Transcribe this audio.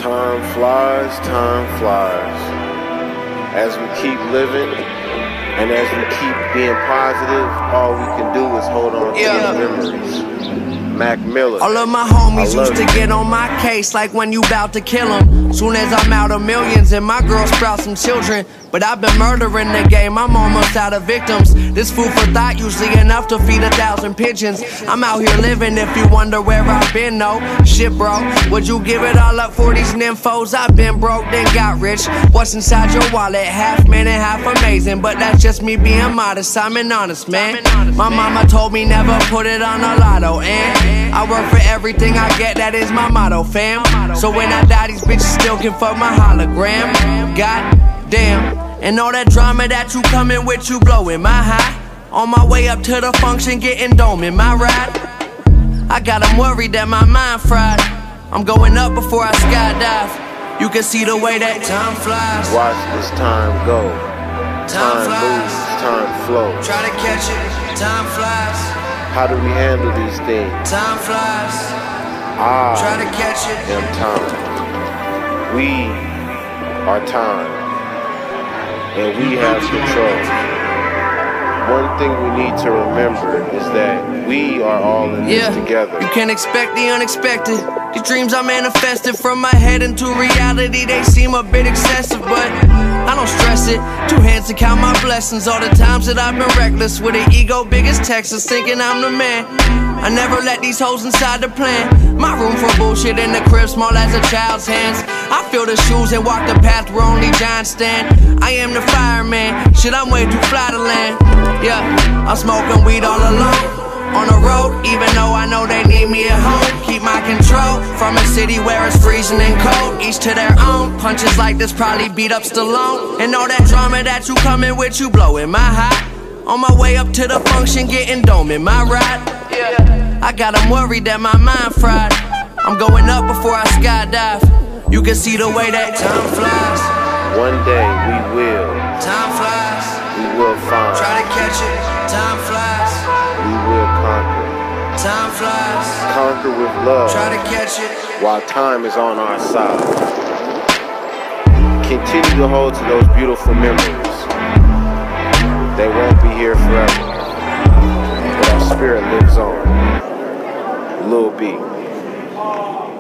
Time flies, time flies. As we keep living and as we keep being positive, all we can do is hold on to the memories. Mac Miller. All of my homies used to get on my case like when you bout to kill them. Soon as I'm out of millions and my girl sprouts some children. But I've been murdering the game, I'm almost out of victims. This food for thought usually enough to feed 1,000 pigeons. I'm out here living if you wonder where I've been, no. Shit bro, would you give it all up for these nymphos? I've been broke then got rich. What's inside your wallet? Half man and half amazing. But that's just me being modest, I'm an honest man. My mama told me never put it on a lotto. And I work for everything I get, that is my motto, fam. So when I die these bitches still can fuck my hologram. God damn, and all that drama that you coming with, you blowing my high. On my way up to the function, getting dome in my ride. I got them worried that my mind fried. I'm going up before I skydive. You can see the way that time flies. Watch this time go. Time moves, time flows. Try to catch it, time flies. How do we handle these things? Time flies. Try to catch it. Am time. We are time. And we have control. One thing we need to remember is that we are all in this together. You can't expect the unexpected. These dreams I manifested from my head into reality, they seem a bit excessive, but I don't stress it. 2 hands to count my blessings. All the times that I've been reckless with an ego big as Texas, thinking I'm the man. I never let these hoes inside the plan. My room for bullshit in the crib, small as a child's hands. I feel the shoes and walk the path where only giants stand. I am the fireman, shit I'm way too fly to land. Yeah, I'm smoking weed all alone on the road, even though I know they need me at home. Keep my control from a city where it's freezing and cold. Each to their own, punches like this probably beat up Stallone. And all that drama that you coming with, you blowing my high. On my way up to the function, getting dome in my ride. I got them worried that my mind fried. I'm going up before I skydive. You can see the way that time flies. One day we will. Time flies. We will find. Try to catch it. Time flies. We will conquer. Time flies. Conquer with love. Try to catch it. While time is on our side. Continue to hold to those beautiful memories. They won't be here forever. But our spirit lives on. Lil B.